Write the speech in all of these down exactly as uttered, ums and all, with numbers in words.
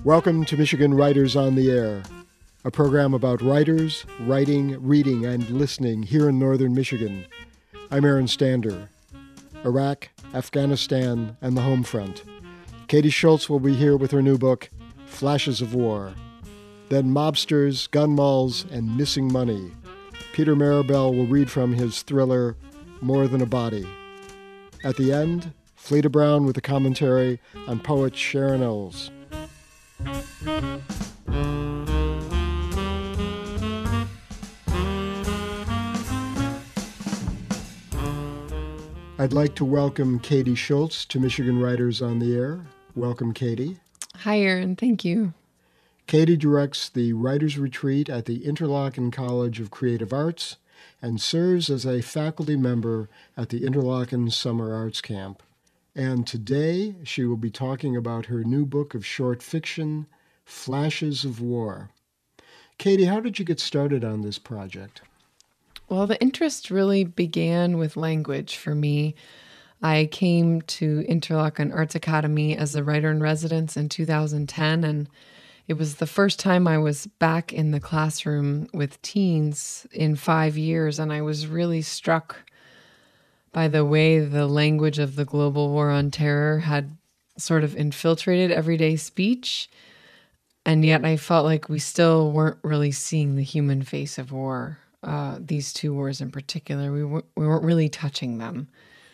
Welcome to Michigan Writers on the Air, a program about writers, writing, reading, and listening here in northern Michigan. I'm Aaron Stander. Iraq, Afghanistan, and the home front. Katie Schultz will be here with her new book, Flashes of War. Then mobsters, gun malls, and missing money. Peter Maribel will read from his thriller, More Than a Body. At the end, Fleda Brown with a commentary on poet Sharon Olds. I'd like to welcome Katie Schultz to Michigan Writers on the Air. Welcome, Katie. Hi, Aaron. Thank you. Katie directs the Writers' Retreat at the Interlochen College of Creative Arts and serves as a faculty member at the Interlochen Summer Arts Camp. And today she will be talking about her new book of short fiction, Flashes of War. Katie, how did you get started on this project? Well, the interest really began with language for me. I came to Interlochen Arts Academy as a writer in residence in two thousand ten, and it was the first time I was back in the classroom with teens in five years, and I was really struck by the way the language of the global war on terror had sort of infiltrated everyday speech, and yet I felt like we still weren't really seeing the human face of war. Uh, these two wars in particular, we, w- we weren't really touching them.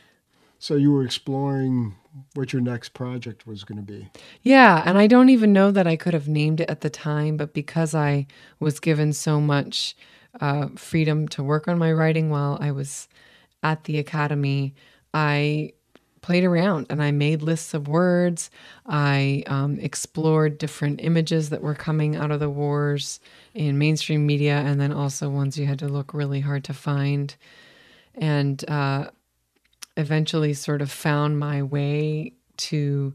So you were exploring what your next project was going to be. Yeah, and I don't even know that I could have named it at the time, but because I was given so much uh, freedom to work on my writing while I was at the academy, I played around and I made lists of words. I um, explored different images that were coming out of the wars in mainstream media, and then also ones you had to look really hard to find. And uh, eventually sort of found my way to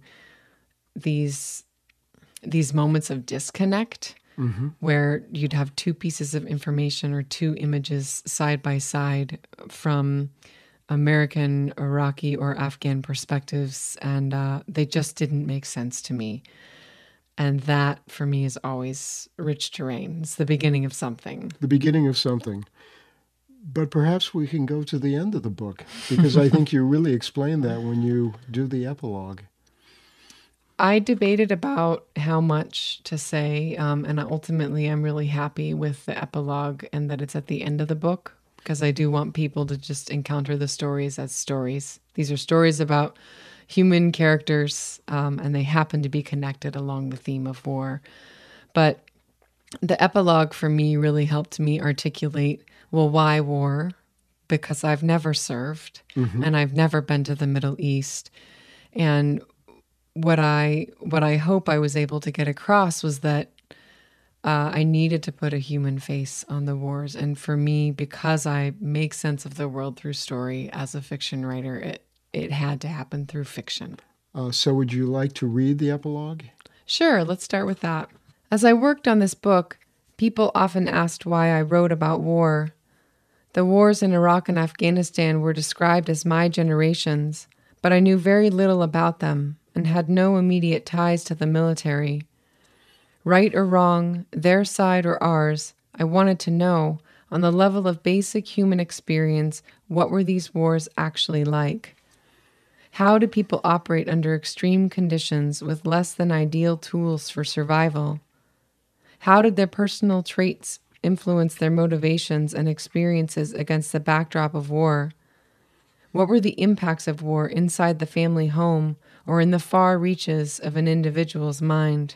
these these moments of disconnect, mm-hmm. where you'd have two pieces of information or two images side by side from American, Iraqi, or Afghan perspectives, and uh, they just didn't make sense to me. And that, for me, is always rich terrain. It's the beginning of something. The beginning of something. But perhaps we can go to the end of the book, because I think you really explain that when you do the epilogue. I debated about how much to say, um, and ultimately I'm really happy with the epilogue and that it's at the end of the book, because I do want people to just encounter the stories as stories. These are stories about human characters, um, and they happen to be connected along the theme of war. But the epilogue for me really helped me articulate, well, why war? Because I've never served, mm-hmm. and I've never been to the Middle East. And what I what I hope I was able to get across was that uh, I needed to put a human face on the wars. And for me, because I make sense of the world through story as a fiction writer, it, it had to happen through fiction. Uh, so would you like to read the epilogue? Sure, let's start with that. As I worked on this book, people often asked why I wrote about war. The wars in Iraq and Afghanistan were described as my generation's, but I knew very little about them and had no immediate ties to the military. Right or wrong, their side or ours, I wanted to know, on the level of basic human experience, what were these wars actually like? How did people operate under extreme conditions with less than ideal tools for survival? How did their personal traits influence their motivations and experiences against the backdrop of war? What were the impacts of war inside the family home or in the far reaches of an individual's mind?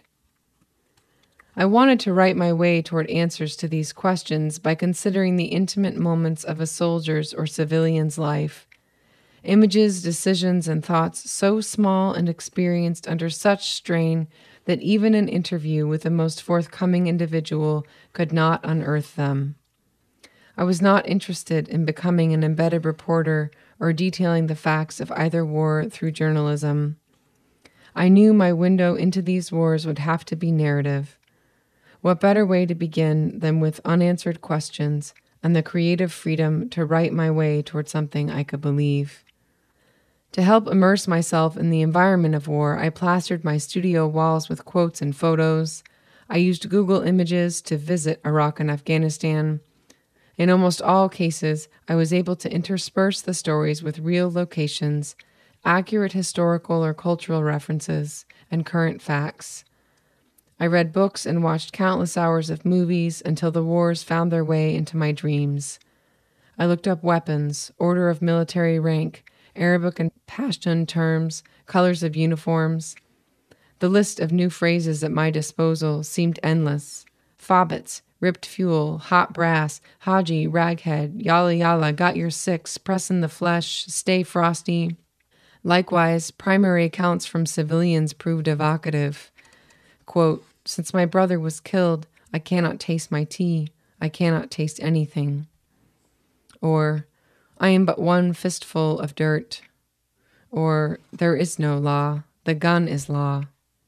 I wanted to write my way toward answers to these questions by considering the intimate moments of a soldier's or civilian's life. Images, decisions, and thoughts so small and experienced under such strain that even an interview with the most forthcoming individual could not unearth them. I was not interested in becoming an embedded reporter or detailing the facts of either war through journalism. I knew my window into these wars would have to be narrative. What better way to begin than with unanswered questions and the creative freedom to write my way toward something I could believe? To help immerse myself in the environment of war, I plastered my studio walls with quotes and photos. I used Google Images to visit Iraq and Afghanistan. In almost all cases, I was able to intersperse the stories with real locations, accurate historical or cultural references, and current facts. I read books and watched countless hours of movies until the wars found their way into my dreams. I looked up weapons, order of military rank, Arabic and Pashtun terms, colors of uniforms. The list of new phrases at my disposal seemed endless. Fobbits, ripped fuel, hot brass, Haji, raghead, yalla yalla, got your six, pressin' the flesh, stay frosty. Likewise, primary accounts from civilians proved evocative. Quote, since my brother was killed, I cannot taste my tea. I cannot taste anything. Or, I am but one fistful of dirt. Or, there is no law. The gun is law.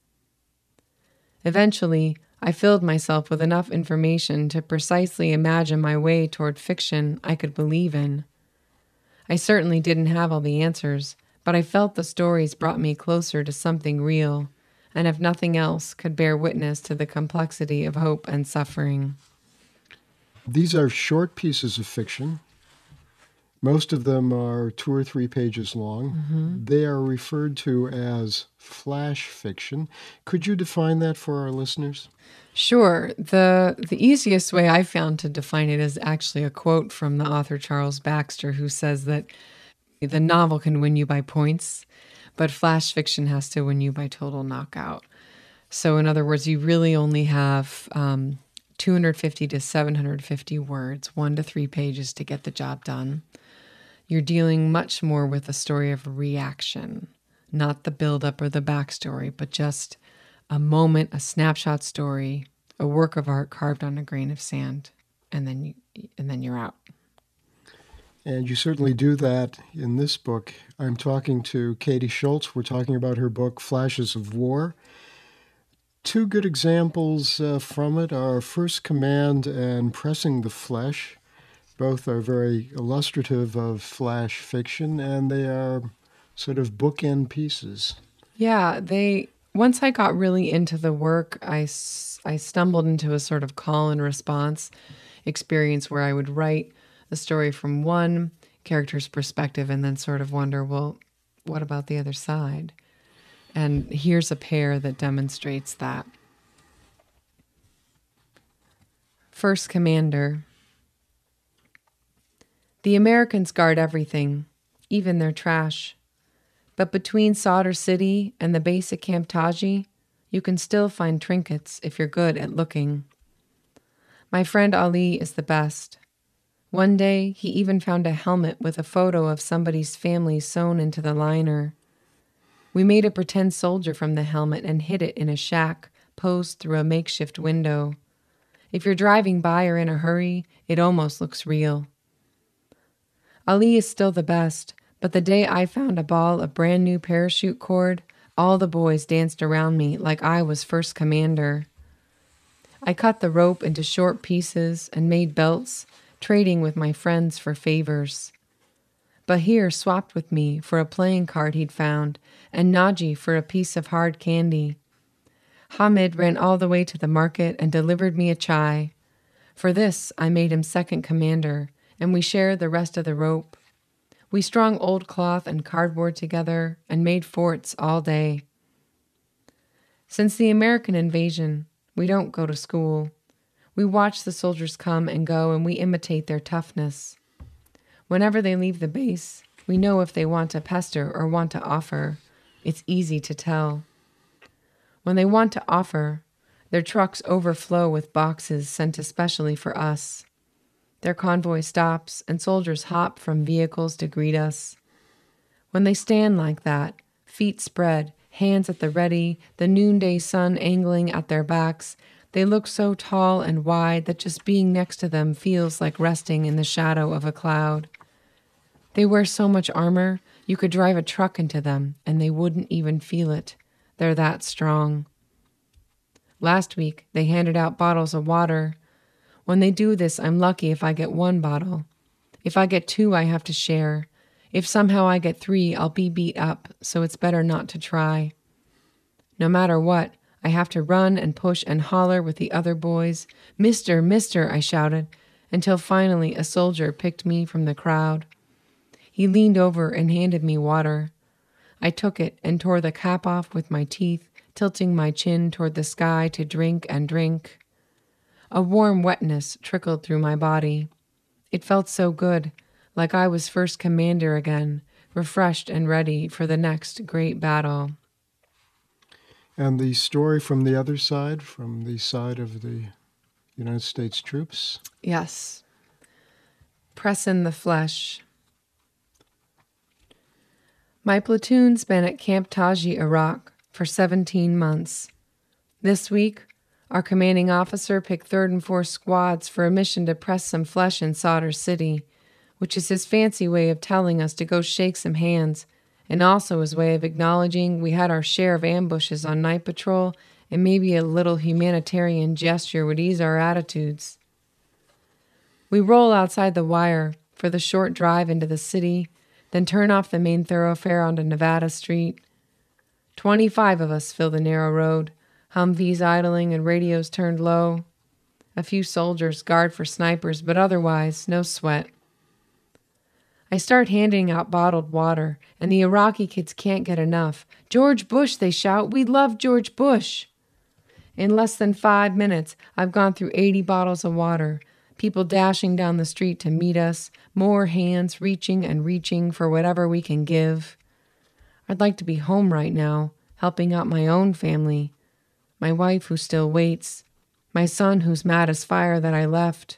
Eventually, I filled myself with enough information to precisely imagine my way toward fiction I could believe in. I certainly didn't have all the answers, but I felt the stories brought me closer to something real, and if nothing else, could bear witness to the complexity of hope and suffering. These are short pieces of fiction. Most of them are two or three pages long. Mm-hmm. They are referred to as flash fiction. Could you define that for our listeners? Sure. The the easiest way I found to define it is actually a quote from the author Charles Baxter, who says that the novel can win you by points, but flash fiction has to win you by total knockout. So in other words, you really only have um, two hundred fifty to seven hundred fifty words, one to three pages to get the job done. You're dealing much more with a story of reaction, not the buildup or the backstory, but just a moment, a snapshot story, a work of art carved on a grain of sand, and then you, and then you're out. And you certainly do that in this book. I'm talking to Katie Schultz. We're talking about her book, Flashes of War. Two good examples uh, from it are First Command and Pressing the Flesh. Both are very illustrative of flash fiction, and they are sort of bookend pieces. Yeah, they... Once I got really into the work, I, I stumbled into a sort of call and response experience where I would write the story from one character's perspective and then sort of wonder, well, what about the other side? And here's a pair that demonstrates that. First Commander. The Americans guard everything, even their trash. But between Sadr City and the base at Camp Taji, you can still find trinkets if you're good at looking. My friend Ali is the best. One day, he even found a helmet with a photo of somebody's family sewn into the liner. We made a pretend soldier from the helmet and hid it in a shack posed through a makeshift window. If you're driving by or in a hurry, it almost looks real. Ali is still the best, but the day I found a ball of brand new parachute cord, all the boys danced around me like I was first commander. I cut the rope into short pieces and made belts, trading with my friends for favors. Bahir swapped with me for a playing card he'd found, and Naji for a piece of hard candy. Hamid ran all the way to the market and delivered me a chai. For this, I made him second commander, and we shared the rest of the rope. We strung old cloth and cardboard together and made forts all day. Since the American invasion, we don't go to school. We watch the soldiers come and go, and we imitate their toughness. Whenever they leave the base, we know if they want to pester or want to offer. It's easy to tell. When they want to offer, their trucks overflow with boxes sent especially for us. Their convoy stops, and soldiers hop from vehicles to greet us. When they stand like that, feet spread, hands at the ready, the noonday sun angling at their backs, they look so tall and wide that just being next to them feels like resting in the shadow of a cloud. They wear so much armor, you could drive a truck into them, and they wouldn't even feel it. They're that strong. Last week, they handed out bottles of water. When they do this, I'm lucky if I get one bottle. If I get two, I have to share. If somehow I get three, I'll be beat up, so it's better not to try. No matter what, I have to run and push and holler with the other boys. Mister, mister, I shouted, until finally a soldier picked me from the crowd. He leaned over and handed me water. I took it and tore the cap off with my teeth, tilting my chin toward the sky to drink and drink. A warm wetness trickled through my body. It felt so good, like I was first commander again, refreshed and ready for the next great battle. And the story from the other side, from the side of the United States troops? Yes. Press in the flesh. My platoon's been at Camp Taji, Iraq, for seventeen months. This week, our commanding officer picked third and fourth squads for a mission to press some flesh in Sadr City, which is his fancy way of telling us to go shake some hands, and also his way of acknowledging we had our share of ambushes on night patrol and maybe a little humanitarian gesture would ease our attitudes. We roll outside the wire for the short drive into the city, then turn off the main thoroughfare onto Nevada Street. Twenty-five of us fill the narrow road, Humvees idling and radios turned low. A few soldiers guard for snipers, but otherwise, no sweat. I start handing out bottled water, and the Iraqi kids can't get enough. George Bush, they shout. We love George Bush. In less than five minutes, I've gone through eighty bottles of water, people dashing down the street to meet us, more hands reaching and reaching for whatever we can give. I'd like to be home right now, helping out my own family, my wife who still waits, my son who's mad as fire that I left.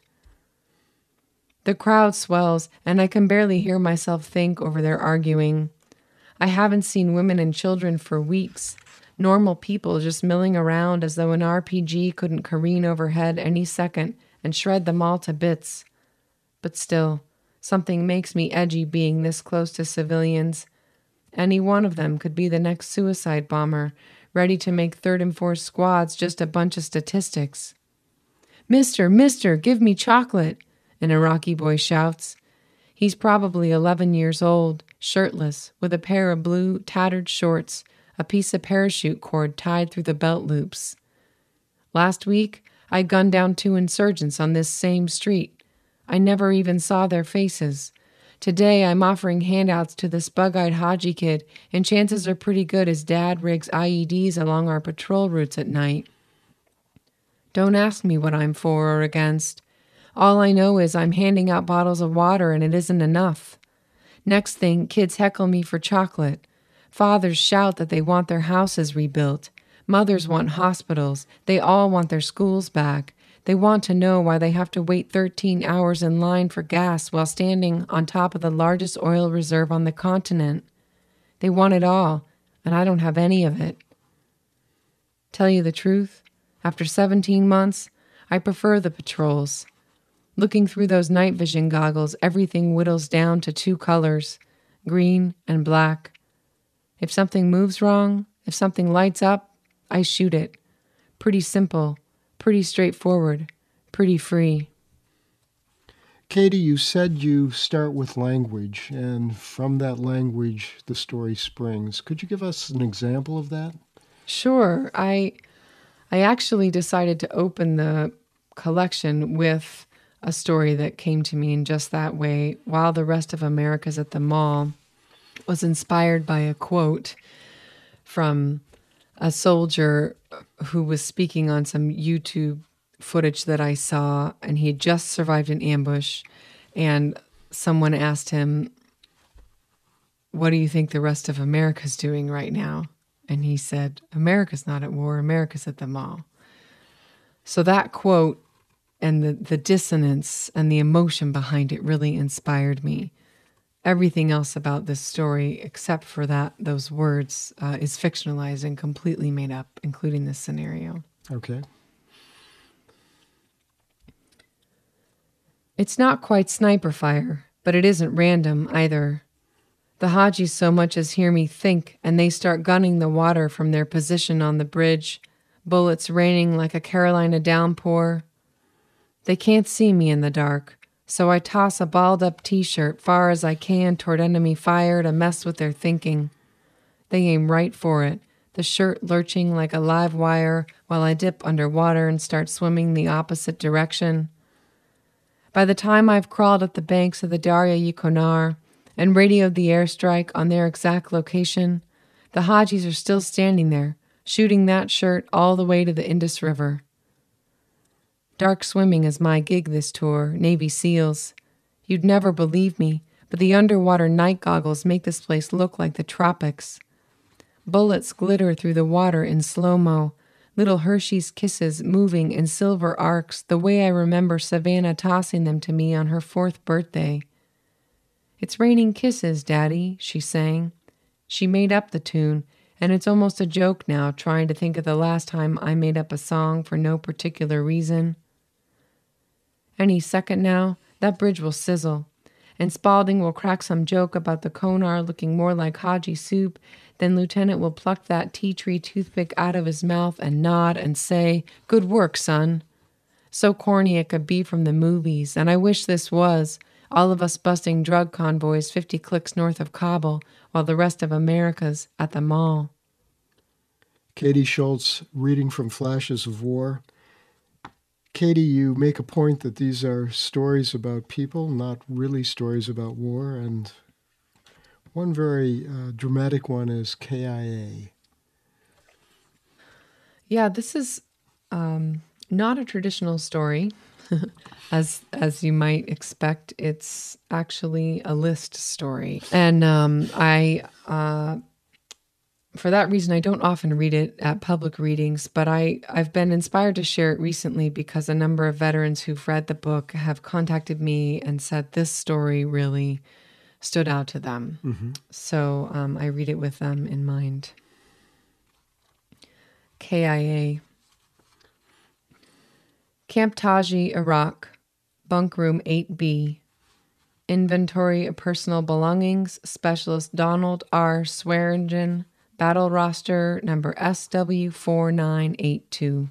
The crowd swells, and I can barely hear myself think over their arguing. I haven't seen women and children for weeks, normal people just milling around as though an R P G couldn't careen overhead any second and shred them all to bits. But still, something makes me edgy being this close to civilians. Any one of them could be the next suicide bomber, ready to make third and fourth squads just a bunch of statistics. Mister, mister, give me chocolate, an Iraqi boy shouts. He's probably eleven years old, shirtless, with a pair of blue, tattered shorts, a piece of parachute cord tied through the belt loops. Last week, I gunned down two insurgents on this same street. I never even saw their faces. Today, I'm offering handouts to this bug-eyed Haji kid, and chances are pretty good his dad rigs I E Ds along our patrol routes at night. Don't ask me what I'm for or against. All I know is I'm handing out bottles of water and it isn't enough. Next thing, kids heckle me for chocolate. Fathers shout that they want their houses rebuilt. Mothers want hospitals. They all want their schools back. They want to know why they have to wait thirteen hours in line for gas while standing on top of the largest oil reserve on the continent. They want it all, and I don't have any of it. Tell you the truth, after seventeen months, I prefer the patrols. Looking through those night vision goggles, everything whittles down to two colors, green and black. If something moves wrong, if something lights up, I shoot it. Pretty simple, pretty straightforward, pretty free. Katie, you said you start with language, and from that language, the story springs. Could you give us an example of that? Sure. I, I actually decided to open the collection with a story that came to me in just that way. While the Rest of America's at the Mall was inspired by a quote from a soldier who was speaking on some YouTube footage that I saw, and he had just survived an ambush, and someone asked him, "What do you think the rest of America's doing right now?" And he said, "America's not at war, America's at the mall." So that quote and the, the dissonance and the emotion behind it really inspired me. Everything else about this story, except for that, those words, uh, is fictionalized and completely made up, including this scenario. Okay. It's not quite sniper fire, but it isn't random either. The Hajis so much as hear me think, and they start gunning the water from their position on the bridge, bullets raining like a Carolina downpour. They can't see me in the dark, So I toss a balled-up t-shirt far as I can toward enemy fire to mess with their thinking. They aim right for it, the shirt lurching like a live wire while I dip underwater and start swimming the opposite direction. By the time I've crawled up the banks of the Darya Yukonar and radioed the airstrike on their exact location, the Hajis are still standing there, shooting that shirt all the way to the Indus River. Dark swimming is my gig this tour, Navy SEALs. You'd never believe me, but the underwater night goggles make this place look like the tropics. Bullets glitter through the water in slow-mo, little Hershey's Kisses moving in silver arcs the way I remember Savannah tossing them to me on her fourth birthday. "It's raining kisses, Daddy," she sang. She made up the tune, and it's almost a joke now trying to think of the last time I made up a song for no particular reason. Any second now, that bridge will sizzle, and Spaulding will crack some joke about the Konar looking more like Haji soup. Then Lieutenant will pluck that tea tree toothpick out of his mouth and nod and say, "Good work, son." So corny it could be from the movies, and I wish this was, all of us busting drug convoys fifty clicks north of Kabul while the rest of America's at the mall. Katie Schultz, reading from Flashes of War. Katie, you make a point that these are stories about people, not really stories about war, and one very uh, dramatic one is K I A. Yeah, this is um, not a traditional story, as as you might expect. It's actually a list story, and um, I. Uh, For that reason, I don't often read it at public readings, but I, I've been inspired to share it recently because a number of veterans who've read the book have contacted me and said this story really stood out to them. Mm-hmm. So um, I read it with them in mind. K I A. Camp Taji, Iraq, Bunk Room eight B. Inventory of personal belongings, Specialist Donald R. Swearingen, Battle roster number S W four nine eight two.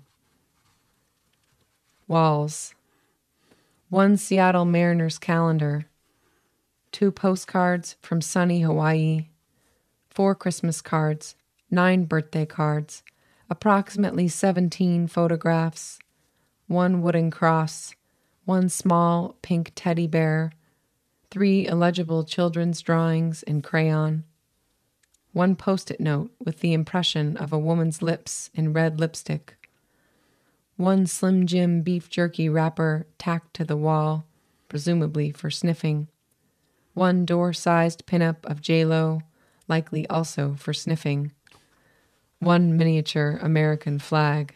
Walls. One Seattle Mariners calendar. Two postcards from sunny Hawaii. Four Christmas cards. Nine birthday cards. Approximately seventeen photographs. One wooden cross. One small pink teddy bear. Three illegible children's drawings in crayon. One post-it note with the impression of a woman's lips in red lipstick. One Slim Jim beef jerky wrapper tacked to the wall, presumably for sniffing. One door-sized pinup of J-Lo, likely also for sniffing. One miniature American flag.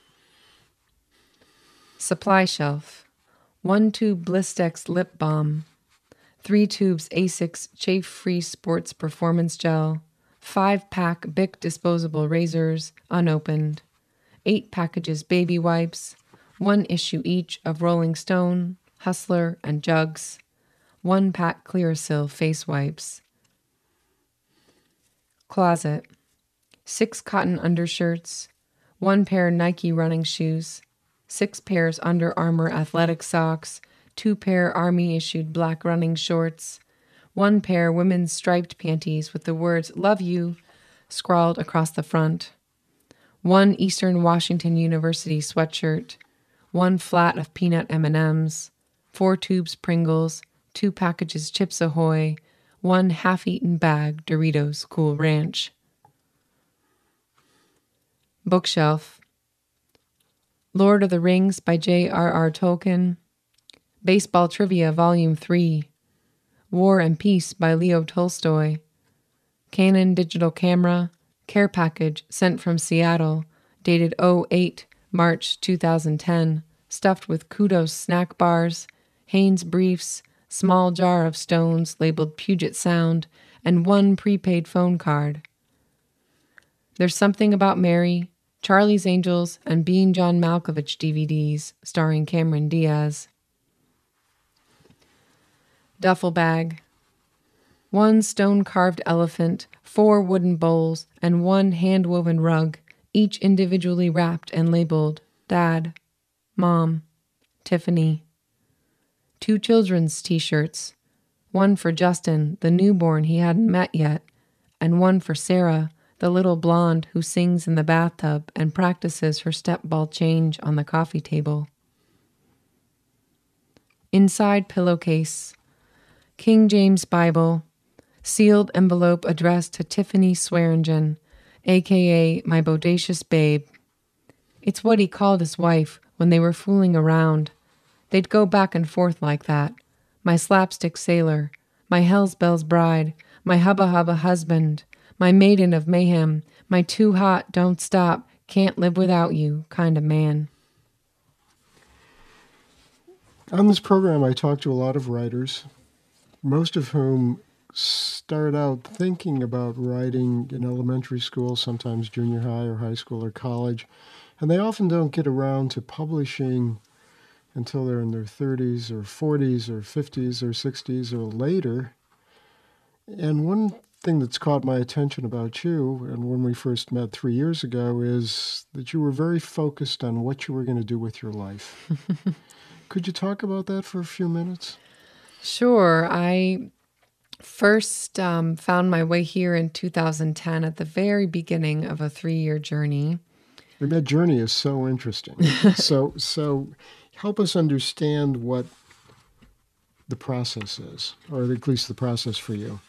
Supply shelf. One tube Blistex lip balm. Three tubes Asics chafe-free sports performance gel. Five-pack Bic disposable razors, unopened. Eight packages baby wipes. One issue each of Rolling Stone, Hustler, and Jugs. One pack Clearasil face wipes. Closet. Six cotton undershirts. One pair Nike running shoes. Six pairs Under Armour athletic socks. Two pair Army-issued black running shorts. One pair women's striped panties with the words "Love You" scrawled across the front. One Eastern Washington University sweatshirt. One flat of peanut M and M's. Four tubes Pringles. Two packages Chips Ahoy. One half-eaten bag Doritos Cool Ranch. Bookshelf. Lord of the Rings by J R R Tolkien. Baseball Trivia Volume three. War and Peace by Leo Tolstoy. Canon digital camera, care package sent from Seattle, dated oh eight, March two thousand ten, stuffed with Kudos snack bars, Hanes briefs, small jar of stones labeled Puget Sound, and one prepaid phone card. There's Something About Mary, Charlie's Angels, and Being John Malkovich D V Ds, starring Cameron Diaz. Duffel bag. One stone-carved elephant, four wooden bowls, and one hand-woven rug, each individually wrapped and labeled Dad, Mom, Tiffany. two children's t-shirts, one for Justin, the newborn he hadn't met yet, and one for Sarah, the little blonde who sings in the bathtub and practices her step ball change on the coffee table. Inside pillowcase, King James Bible, sealed envelope addressed to Tiffany Swearingen, a k a my bodacious babe. It's what he called his wife when they were fooling around. They'd go back and forth like that. My slapstick sailor, my Hell's Bells bride, my hubba hubba husband, my maiden of mayhem, my too hot, don't stop, can't live without you kind of man. On this program, I talk to a lot of writers, most of whom start out thinking about writing in elementary school, sometimes junior high or high school or college, and they often don't get around to publishing until they're in their thirties or forties or fifties or sixties or later. And one thing that's caught my attention about you, and when we first met three years ago, is that you were very focused on what you were going to do with your life. Could you talk about that for a few minutes? Sure. I first um, found my way here in two thousand ten at the very beginning of a three-year journey. And that journey is so interesting. so, so help us understand what the process is, or at least the process for you.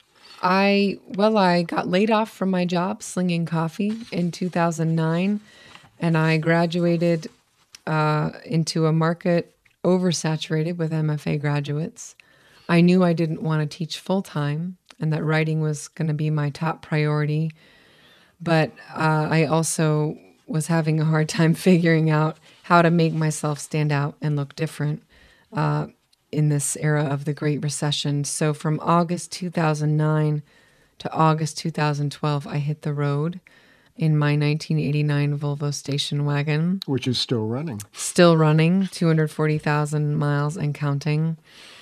I, well, I got laid off from my job slinging coffee in two thousand nine, and I graduated uh, into a market oversaturated with M F A graduates. I knew I didn't want to teach full-time and that writing was going to be my top priority, but uh, I also was having a hard time figuring out how to make myself stand out and look different uh, in this era of the Great Recession. So from August two thousand nine to August two thousand twelve, I hit the road in my nineteen eighty-nine Volvo station wagon. Which is still running. Still running, two hundred forty thousand miles and counting.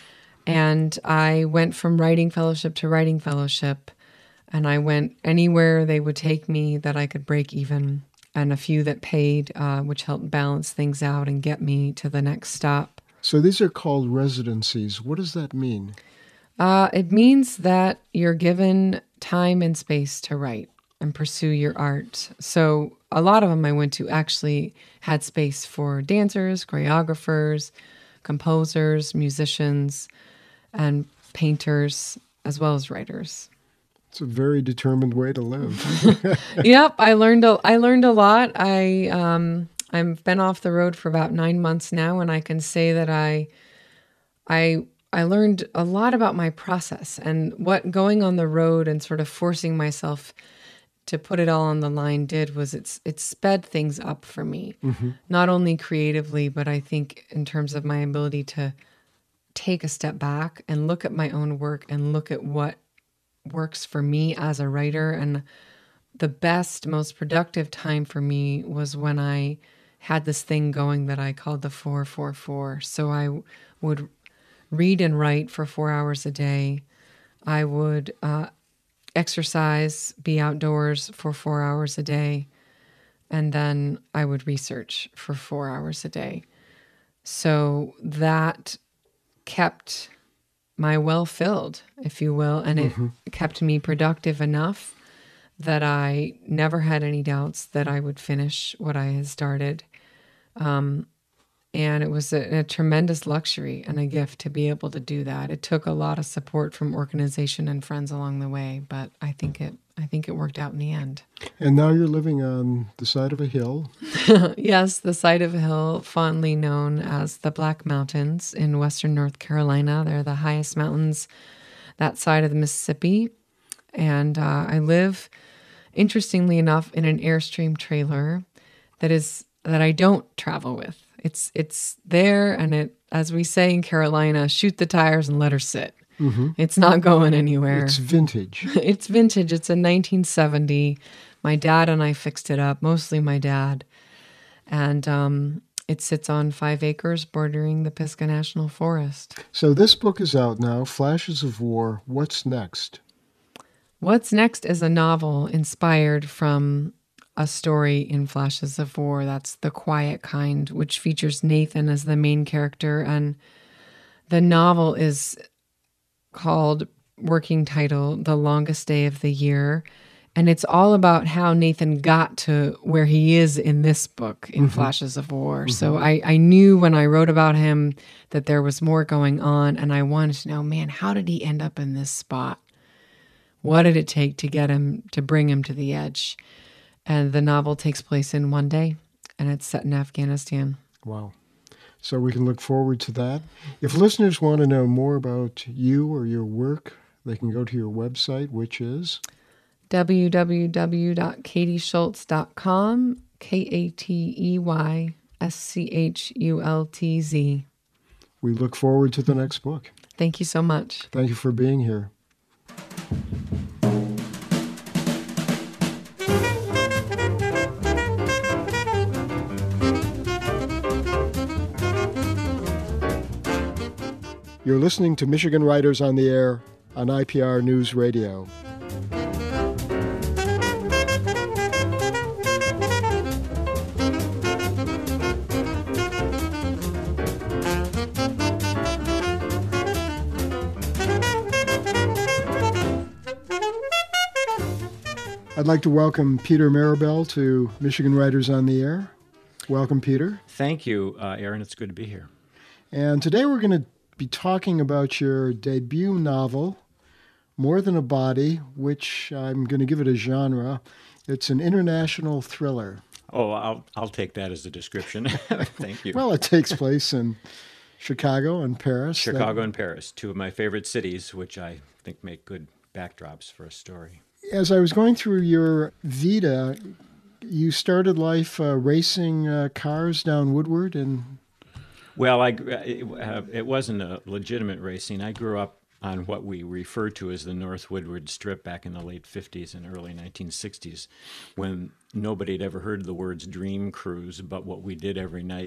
And I went from writing fellowship to writing fellowship, and I went anywhere they would take me that I could break even, and a few that paid, uh, which helped balance things out and get me to the next stop. So these are called residencies. What does that mean? Uh, it means that you're given time and space to write and pursue your art. So a lot of them I went to actually had space for dancers, choreographers, composers, musicians, and painters, as well as writers. It's a very determined way to live. Yep, I learned a, I learned a lot. I um, I've been off the road for about nine months now, and I can say that I I I learned a lot about my process and what going on the road and sort of forcing myself to put it all on the line did was it's it sped things up for me, mm-hmm. not only creatively, but I think in terms of my ability to take a step back and look at my own work and look at what works for me as a writer. And the best, most productive time for me was when I had this thing going that I called the four four four. So I would read and write for four hours a day. I would uh, exercise, be outdoors for four hours a day. And then I would research for four hours a day. So that kept my well filled, if you will, and it mm-hmm. kept me productive enough that I never had any doubts that I would finish what I had started. Um, and it was a, a tremendous luxury and a gift to be able to do that. It took a lot of support from organization and friends along the way, but I think it I think it worked out in the end. And now you're living on the side of a hill. Yes, the side of a hill, fondly known as the Black Mountains in western North Carolina. They're the highest mountains that side of the Mississippi. And uh, I live, interestingly enough, in an Airstream trailer that is that I don't travel with. It's it's there, and it, as we say in Carolina, shoot the tires and let her sit. Mm-hmm. It's not going anywhere. It's vintage. It's vintage. It's a nineteen seventy. My dad and I fixed it up, mostly my dad. And um, it sits on five acres bordering the Pisgah National Forest. So this book is out now, Flashes of War. What's next? What's next is a novel inspired from a story in Flashes of War. That's The Quiet Kind, which features Nathan as the main character. And The novel is called, working title, The Longest Day of the Year. And it's all about how Nathan got to where he is in this book, in mm-hmm. Flashes of War. Mm-hmm. So I, I knew when I wrote about him that there was more going on, and I wanted to know, man, how did he end up in this spot? What did it take to get him, to bring him to the edge? And the novel takes place in one day, and it's set in Afghanistan. Wow. So we can look forward to that. If listeners want to know more about you or your work, they can go to your website, which is w w w dot katie schultz dot com, K A T E Y S C H U L T Z. We look forward to the next book. Thank you so much. Thank you for being here. You're listening to Michigan Writers on the Air on I P R News Radio. I'd like to welcome Peter Maribel to Michigan Writers on the Air. Welcome, Peter. Thank you, uh, Aaron. It's good to be here. And today we're going to be talking about your debut novel, More Than a Body, which I'm going to give it a genre. It's an international thriller. Oh, I'll I'll take that as a description. Thank you. Well, it takes place in Chicago and Paris. Chicago that... and Paris, two of my favorite cities, which I think make good backdrops for a story. As I was going through your Vita, you started life uh, racing uh, cars down Woodward and... Well, I, it, uh, it wasn't a legitimate racing. I grew up on what we refer to as the North Woodward Strip back in the late fifties and early nineteen sixties, when nobody had ever heard the words dream cruise, but what we did every night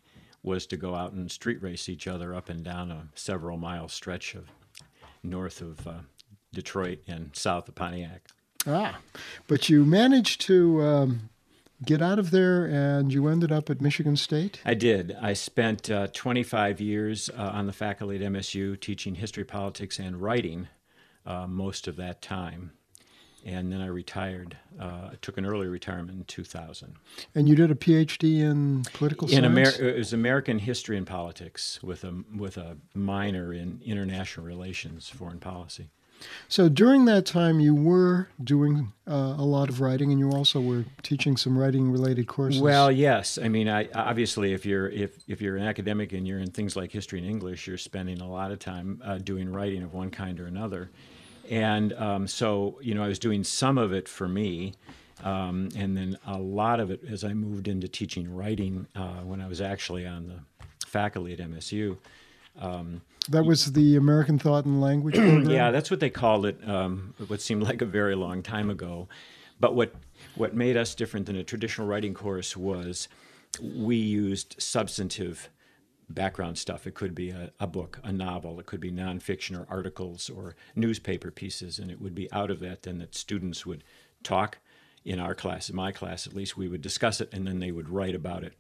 was to go out and street race each other up and down a several mile stretch of north of uh, Detroit and south of Pontiac. Ah, but you managed to... Um... get out of there, and you ended up at Michigan State? I did. I spent uh, twenty-five years uh, on the faculty at M S U teaching history, politics, and writing uh, most of that time. And then I retired. Uh, I took an early retirement in two thousand. And you did a P H D in political in science? Amer- it was American history and politics with a, with a minor in international relations, foreign policy. So during that time, you were doing uh, a lot of writing, and you also were teaching some writing-related courses. Well, yes. I mean, I, obviously, if you're if, if you're an academic and you're in things like history and English, you're spending a lot of time uh, doing writing of one kind or another. And um, so, you know, I was doing some of it for me, um, and then a lot of it as I moved into teaching writing uh, when I was actually on the faculty at M S U. Um, that was the American Thought and Language program? Yeah, that's what they called it, um, what seemed like a very long time ago. But what what made us different than a traditional writing course was we used substantive background stuff. It could be a, a book, a novel. It could be nonfiction or articles or newspaper pieces. And it would be out of that then that students would talk in our class, in my class at least. We would discuss it, and then they would write about it.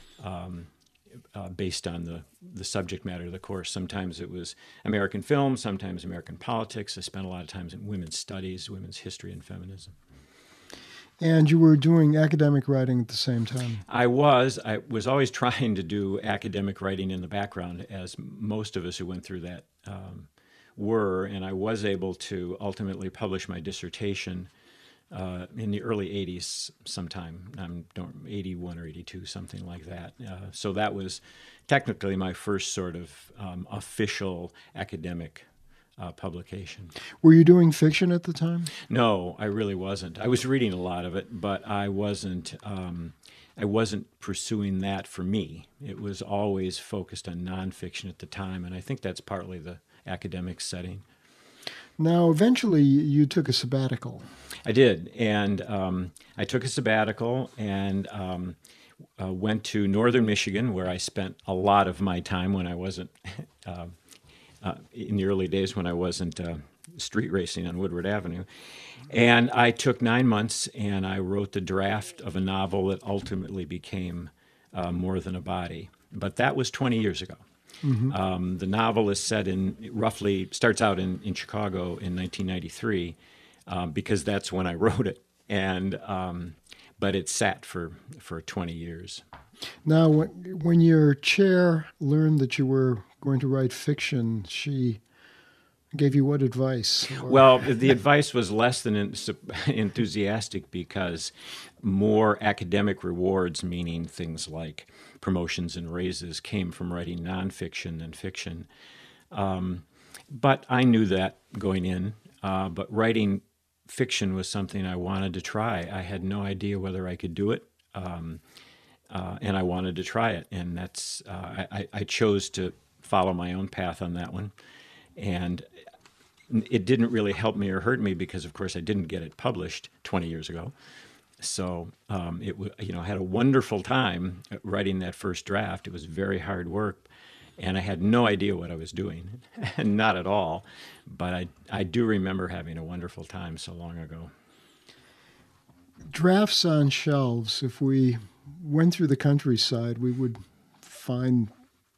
Um, Uh, based on the, the subject matter of the course. Sometimes it was American film, sometimes American politics. I spent a lot of times in women's studies, women's history, and feminism. And you were doing academic writing at the same time? I was. I was always trying to do academic writing in the background, as most of us who went through that um, were, and I was able to ultimately publish my dissertation Uh, in the early eighties sometime, um, don't, eighty-one or eighty-two, something like that. Uh, so that was technically my first sort of um, official academic uh, publication. Were you doing fiction at the time? No, I really wasn't. I was reading a lot of it, but I wasn't, um, I wasn't pursuing that for me. It was always focused on nonfiction at the time, and I think that's partly the academic setting. Now, eventually, you took a sabbatical. I did, and um, I took a sabbatical and um, uh, went to northern Michigan, where I spent a lot of my time when I wasn't, uh, uh, in the early days when I wasn't uh, street racing on Woodward Avenue. And I took nine months, and I wrote the draft of a novel that ultimately became uh, More Than a Body. But that was twenty years ago. Mm-hmm. Um, the novel is set in roughly starts out in, in Chicago in nineteen ninety-three, um, because that's when I wrote it, and um, but it sat for for twenty years. Now, when, when your chair learned that you were going to write fiction, she gave you what advice? Or... Well, the advice was less than enthusiastic, because more academic rewards, meaning things like promotions and raises, came from writing nonfiction than fiction. Um, but I knew that going in. Uh, but writing fiction was something I wanted to try. I had no idea whether I could do it. Um, Uh, and I wanted to try it, and that's uh, I, I chose to follow my own path on that one, and it didn't really help me or hurt me, because, of course, I didn't get it published twenty years ago. So um, it you know I had a wonderful time writing that first draft. It was very hard work, and I had no idea what I was doing, not at all. But I I do remember having a wonderful time so long ago. Drafts on shelves, if we went through the countryside, we would find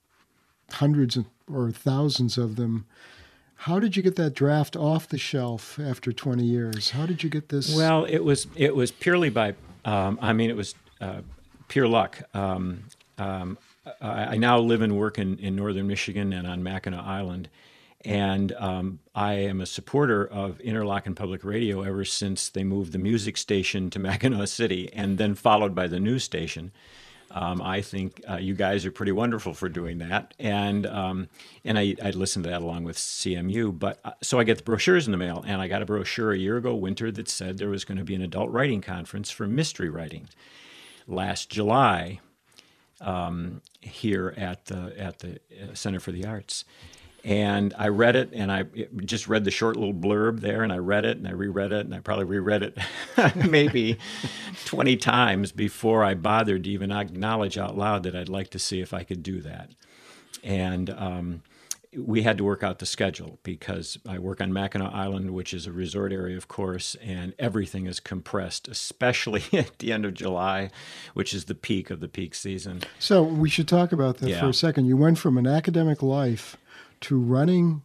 hundreds or thousands of them. How did you get that draft off the shelf after twenty years? How did you get this? Well, it was it was purely by, um, I mean, it was uh, pure luck. Um, um, I, I now live and work in, in northern Michigan and on Mackinac Island. And um, I am a supporter of Interlochen Public Radio ever since they moved the music station to Mackinac City, and then followed by the news station. Um, I think uh, you guys are pretty wonderful for doing that, and um, and I I listened to that along with C M U. But uh, so I get the brochures in the mail, and I got a brochure a year ago, winter, that said there was going to be an adult writing conference for mystery writing last July um, here at the at the Center for the Arts. And I read it, and I just read the short little blurb there, and I read it, and I reread it, and I probably reread it maybe twenty times before I bothered to even acknowledge out loud that I'd like to see if I could do that. And um, we had to work out the schedule, because I work on Mackinac Island, which is a resort area, of course, and everything is compressed, especially at the end of July, which is the peak of the peak season. So we should talk about that yeah. for a second. You went from an academic life to running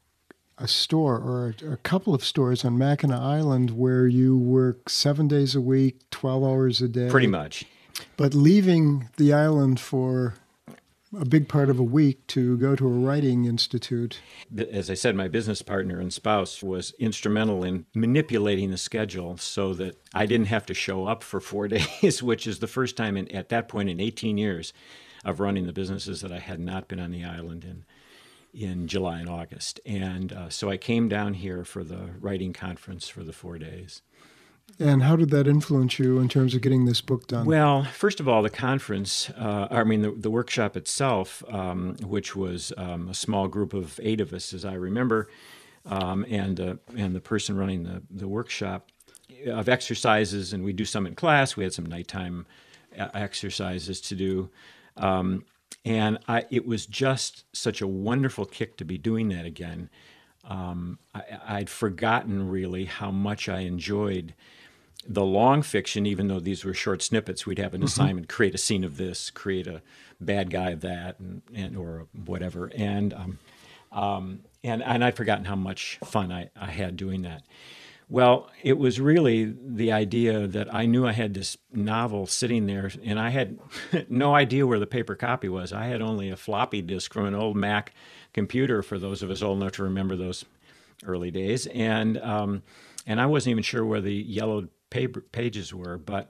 a store, or a, a couple of stores on Mackinac Island, where you work seven days a week, twelve hours a day. Pretty much. But leaving the island for a big part of a week to go to a writing institute. As I said, my business partner and spouse was instrumental in manipulating the schedule so that I didn't have to show up for four days, which is the first time in, at that point in eighteen years of running the businesses that I had not been on the island in. in July and August. And uh, so I came down here for the writing conference for the four days. And how did that influence you in terms of getting this book done? Well, first of all, the conference, uh, I mean, the, the workshop itself, um, which was um, a small group of eight of us, as I remember, um, and, uh, and the person running the, the workshop, of exercises, and we do some in class. We had some nighttime exercises to do. Um, And I, it was just such a wonderful kick to be doing that again. Um, I, I'd forgotten really how much I enjoyed the long fiction, even though these were short snippets. We'd have an mm-hmm. assignment, create a scene of this, create a bad guy of that, and, and or whatever. And um, um, and and I'd forgotten how much fun I, I had doing that. Well, it was really the idea that I knew I had this novel sitting there, and I had no idea where the paper copy was. I had only a floppy disk from an old Mac computer, for those of us old enough to remember those early days, and um, and I wasn't even sure where the yellowed paper pages were. But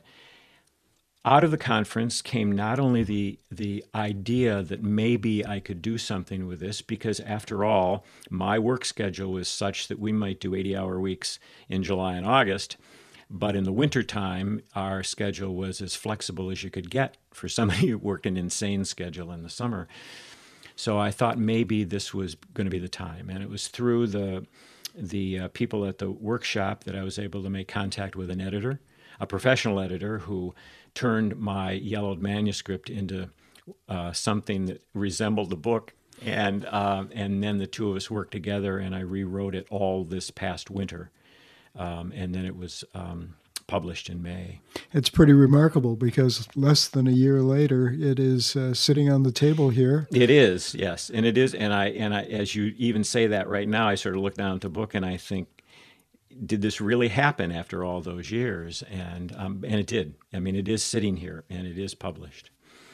out of the conference came not only the the idea that maybe I could do something with this, because after all, my work schedule was such that we might do eighty-hour weeks in July and August, but in the wintertime, our schedule was as flexible as you could get for somebody who worked an insane schedule in the summer. So I thought maybe this was going to be the time, and it was through the the uh, people at the workshop that I was able to make contact with an editor, a professional editor who turned my yellowed manuscript into uh, something that resembled the book, and uh, and then the two of us worked together, and I rewrote it all this past winter, um, and then it was um, published in May. It's pretty remarkable because less than a year later, it is uh, sitting on the table here. It is, yes, and it is. And I, and I, as you even say that right now, I sort of look down at the book and I think, did this really happen after all those years? And um, and it did. I mean, it is sitting here and it is published.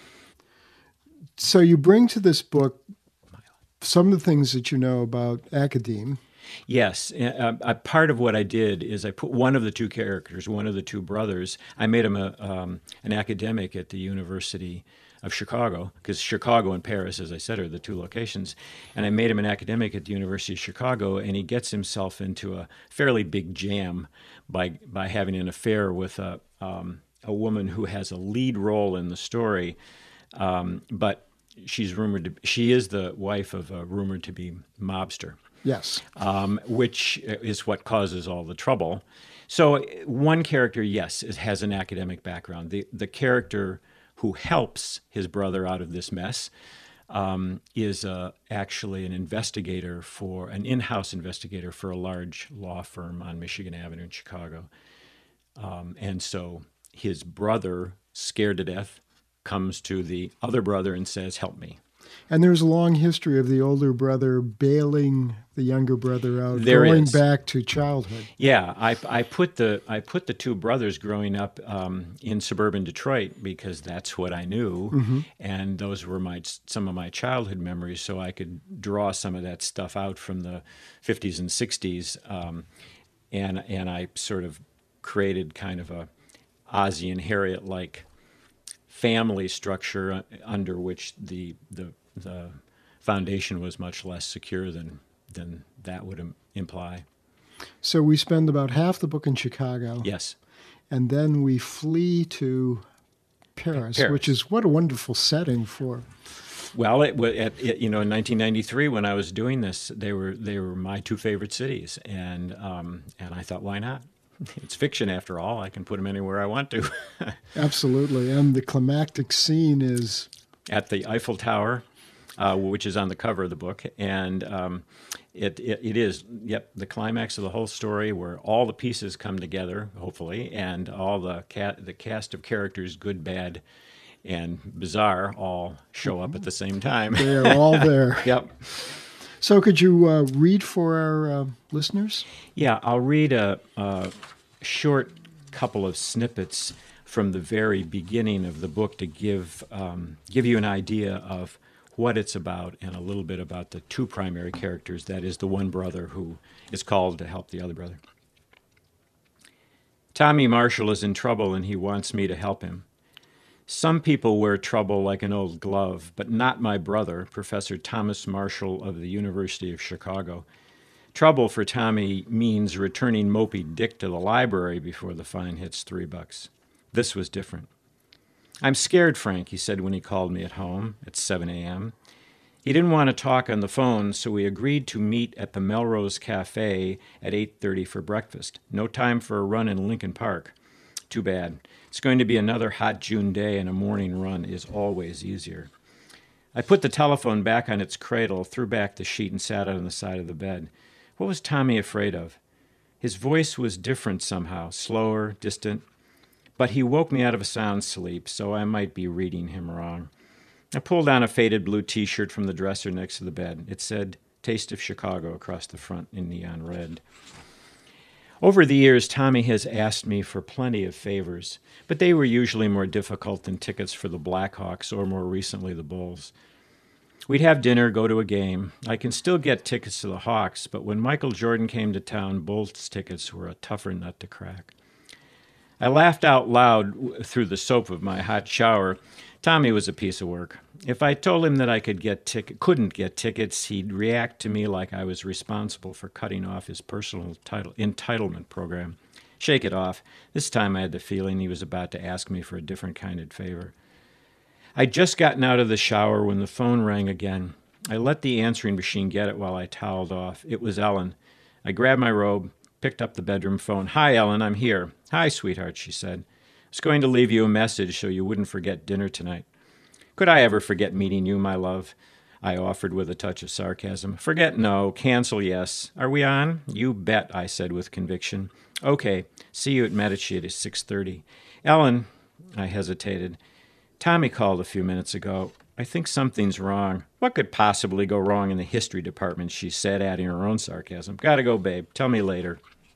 So you bring to this book some of the things that you know about academe. Yes. Uh, uh, part of what I did is I put one of the two characters, one of the two brothers, I made him a, um, an academic at the University of Chicago, because Chicago and Paris, as I said, are the two locations. And I made him an academic at the University of Chicago, and he gets himself into a fairly big jam by by having an affair with a, um, a woman who has a lead role in the story, um, but she's rumored to, she is the wife of a rumored to be mobster. Yes. Um, which is what causes all the trouble. So one character, yes, is, has an academic background. The the character who helps his brother out of this mess um, is uh, actually an investigator for, an in-house investigator for a large law firm on Michigan Avenue in Chicago. Um, and so his brother, scared to death, comes to the other brother and says, help me. And there's a long history of the older brother bailing the younger brother out, there going is. back to childhood. Yeah, I, I put the I put the two brothers growing up um, in suburban Detroit because that's what I knew, mm-hmm. and those were my some of my childhood memories. So I could draw some of that stuff out from the fifties and sixties, um, and and I sort of created kind of a Ozzie and Harriet like family structure under which the the the foundation was much less secure than than that would im- imply. So we spend about half the book in Chicago. Yes. And then we flee to Paris, Paris. which is what a wonderful setting for. Well, it, it, it, you know, in nineteen ninety-three, when I was doing this, they were they were my two favorite cities, and um, and I thought, why not? It's fiction after all. I can put them anywhere I want to. Absolutely, and the climactic scene is at the Eiffel Tower, uh, which is on the cover of the book, and um, it, it it is yep the climax of the whole story, where all the pieces come together, hopefully, and all the ca- the cast of characters, good, bad, and bizarre, all show up at the same time. They're all there. Yep. So could you uh, read for our uh, listeners? Yeah, I'll read a, a short couple of snippets from the very beginning of the book to give um, give you an idea of what it's about and a little bit about the two primary characters, that is the one brother who is called to help the other brother. Tommy Marshall is in trouble and he wants me to help him. Some people wear trouble like an old glove, but not my brother, Professor Thomas Marshall of the University of Chicago. Trouble for Tommy means returning Moby Dick to the library before the fine hits three bucks. This was different. I'm scared, Frank, he said when he called me at home at seven a.m. He didn't want to talk on the phone, so we agreed to meet at the Melrose Cafe at eight thirty for breakfast. No time for a run in Lincoln Park. Too bad. It's going to be another hot June day, and a morning run is always easier. I put the telephone back on its cradle, threw back the sheet, and sat on the side of the bed. What was Tommy afraid of? His voice was different somehow, slower, distant. But he woke me out of a sound sleep, so I might be reading him wrong. I pulled down a faded blue T-shirt from the dresser next to the bed. It said, Taste of Chicago across the front in neon red. Over the years, Tommy has asked me for plenty of favors, but they were usually more difficult than tickets for the Blackhawks or more recently the Bulls. We'd have dinner, go to a game. I can still get tickets to the Hawks, but when Michael Jordan came to town, Bulls tickets were a tougher nut to crack. I laughed out loud through the soap of my hot shower. Tommy was a piece of work. If I told him that I could get tic- couldn't get tickets, he'd react to me like I was responsible for cutting off his personal title- entitlement program. Shake it off. This time I had the feeling he was about to ask me for a different kind of favor. I'd just gotten out of the shower when the phone rang again. I let the answering machine get it while I toweled off. It was Ellen. I grabbed my robe, picked up the bedroom phone. Hi, Ellen, I'm here. Hi, sweetheart, she said. I was going to leave you a message so you wouldn't forget dinner tonight. Could I ever forget meeting you, my love? I offered with a touch of sarcasm. Forget no, cancel yes. Are we on? You bet, I said with conviction. Okay, see you at Medici at six thirty. Ellen, I hesitated. Tommy called a few minutes ago. I think something's wrong. What could possibly go wrong in the history department, she said, adding her own sarcasm. Gotta go, babe. Tell me later.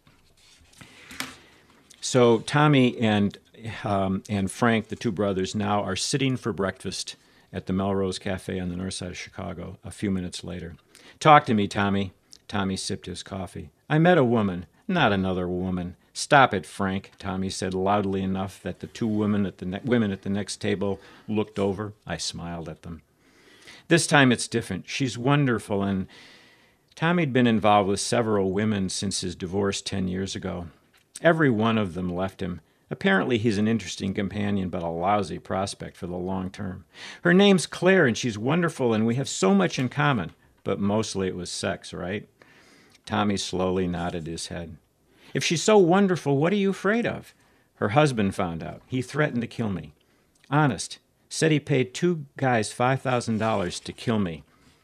So Tommy and um, and Frank, the two brothers, now are sitting for breakfast at the Melrose Cafe on the north side of Chicago a few minutes later. Talk to me, Tommy. Tommy sipped his coffee. I met a woman, not another woman. Stop it, Frank, Tommy said loudly enough that the two women at the ne- women at the next table looked over. I smiled at them. This time it's different. She's wonderful, and Tommy'd been involved with several women since his divorce ten years ago. Every one of them left him. Apparently he's an interesting companion, but a lousy prospect for the long term. Her name's Claire, and she's wonderful, and we have so much in common. But mostly it was sex, right? Tommy slowly nodded his head. If she's so wonderful, what are you afraid of? Her husband found out. He threatened to kill me. Honest. Said he paid two guys five thousand dollars to kill me.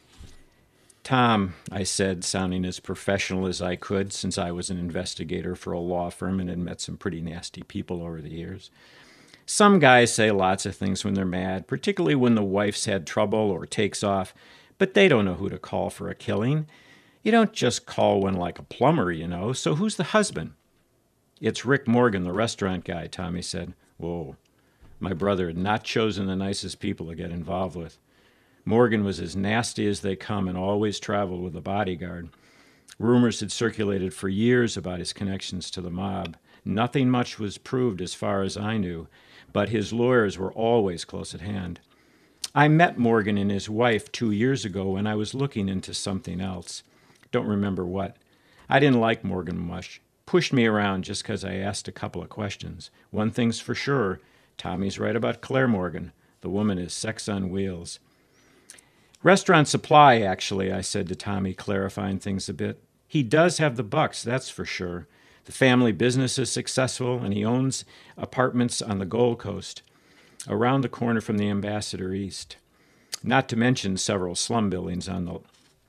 Tom, I said, sounding as professional as I could, since I was an investigator for a law firm and had met some pretty nasty people over the years. Some guys say lots of things when they're mad, particularly when the wife's had trouble or takes off, but they don't know who to call for a killing. You don't just call one like a plumber, you know. So who's the husband? It's Rick Morgan, the restaurant guy, Tommy said. Whoa. My brother had not chosen the nicest people to get involved with. Morgan was as nasty as they come and always traveled with a bodyguard. Rumors had circulated for years about his connections to the mob. Nothing much was proved as far as I knew, but his lawyers were always close at hand. I met Morgan and his wife two years ago when I was looking into something else. Don't remember what. I didn't like Morgan much. Pushed me around just because I asked a couple of questions. One thing's for sure. Tommy's right about Claire Morgan. The woman is sex on wheels. Restaurant Supply, actually, I said to Tommy, clarifying things a bit. He does have the bucks, that's for sure. The family business is successful, and he owns apartments on the Gold Coast, around the corner from the Ambassador East. Not to mention several slum buildings on the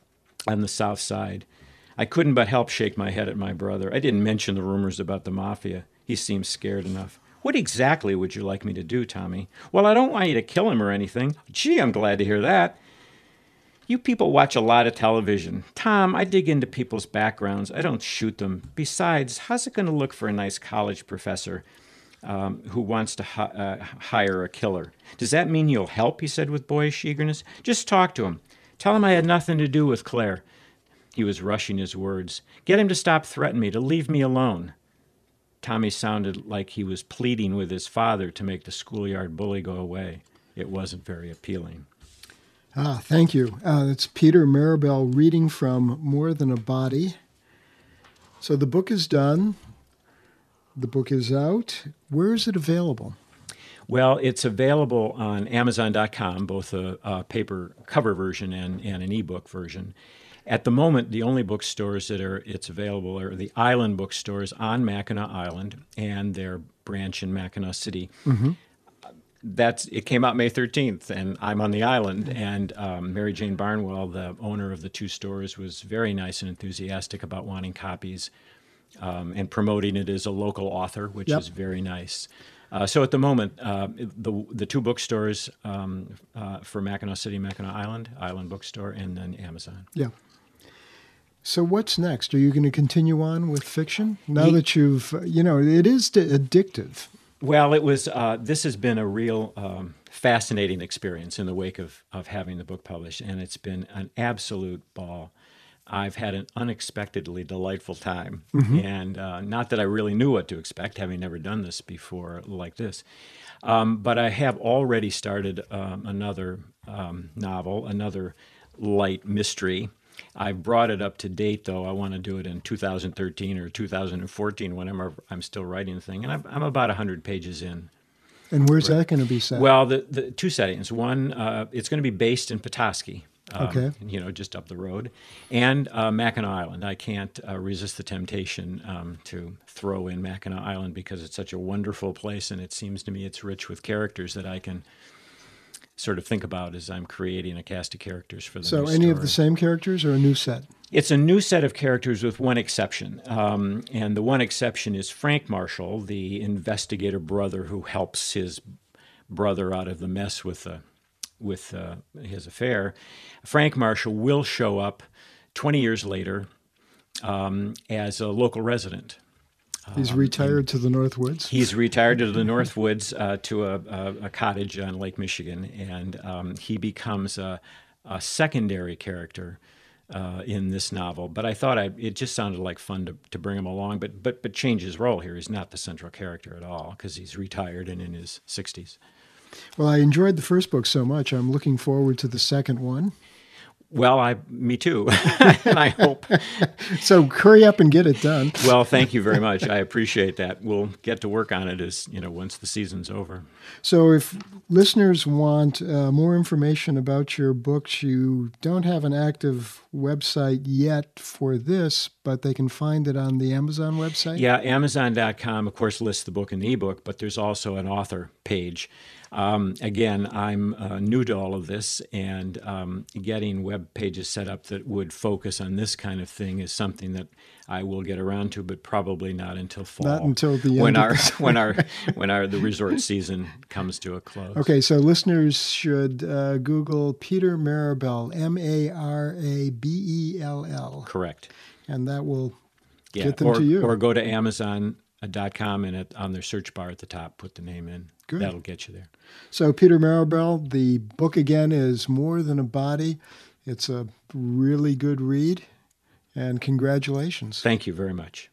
on the south side. I couldn't but help shake my head at my brother. I didn't mention the rumors about the mafia. He seemed scared enough. What exactly would you like me to do, Tommy? Well, I don't want you to kill him or anything. Gee, I'm glad to hear that. You people watch a lot of television. Tom, I dig into people's backgrounds. I don't shoot them. Besides, how's it going to look for a nice college professor um, who wants to hi- uh, hire a killer? Does that mean you'll help, he said with boyish eagerness. Just talk to him. Tell him I had nothing to do with Claire. He was rushing his words. Get him to stop threatening me, to leave me alone. Tommy sounded like he was pleading with his father to make the schoolyard bully go away. It wasn't very appealing. Ah, thank you. Uh, it's Peter Maribel reading from More Than a Body. So the book is done. The book is out. Where is it available? Well, it's available on Amazon dot com, both a, a paper cover version and, and an ebook version. At the moment, the only bookstores that are it's available are the Island bookstores on Mackinac Island and their branch in Mackinac City. Mm-hmm. That's it came out May thirteenth, and I'm on the island. And um, Mary Jane Barnwell, the owner of the two stores, was very nice and enthusiastic about wanting copies um, and promoting it as a local author, which Yep. is very nice. Uh, so at the moment, uh, the the two bookstores um, uh, for Mackinac City, Mackinac Island, Island Bookstore, and then Amazon. Yeah. So what's next? Are you going to continue on with fiction? Now Ye- that you've, you know, it is d- addictive. Well, it was. Uh, this has been a real um, fascinating experience in the wake of of having the book published, and it's been an absolute ball. I've had an unexpectedly delightful time, mm-hmm. and uh, not that I really knew what to expect, having never done this before like this. Um, but I have already started um, another um, novel, another light mystery. I've brought it up to date, though. I want to do it in two thousand thirteen or two thousand fourteen when I'm, I'm still writing the thing. And I'm, I'm about one hundred pages in. And where's right. that going to be set? Well, the, the two settings. One, uh, it's going to be based in Petoskey. Um, okay. You know, just up the road. And uh, Mackinac Island. I can't uh, resist the temptation um, to throw in Mackinac Island because it's such a wonderful place, and it seems to me it's rich with characters that I can sort of think about as I'm creating a cast of characters for the So new any story. of the same characters or a new set? It's a new set of characters with one exception. Um, and the one exception is Frank Marshall, the investigator brother who helps his brother out of the mess with uh, with uh, his affair. Frank Marshall will show up twenty years later um, as a local resident. He's Um, retired to the Northwoods. He's retired to the Northwoods uh, to a, a, a cottage on Lake Michigan, and um, he becomes a, a secondary character uh, in this novel. But I thought I, it just sounded like fun to, to bring him along, but but but change his role here. He's not the central character at all because he's retired and in his sixties. Well, I enjoyed the first book so much. I'm looking forward to the second one. Well, I, me too, and I hope. So hurry up and get it done. Well, thank you very much. I appreciate that. We'll get to work on it as you know once the season's over. So if listeners want uh, more information about your books, you don't have an active website yet for this, but they can find it on the Amazon website? Yeah, Amazon dot com, of course, lists the book and the ebook, but there's also an author page. Um, again, I'm uh, new to all of this, and um, getting web pages set up that would focus on this kind of thing is something that I will get around to, but probably not until fall. Not until the end when of our the when our when our the resort season comes to a close. Okay, so listeners should uh, Google Peter Marabell, M A R A B E L L. Correct. And that will Yeah, get them or, to you. Or go to Amazon dot com and it, on their search bar at the top, put the name in. Good. That'll get you there. So Peter Marabell, the book again is More Than a Body. It's a really good read, and congratulations. Thank you very much.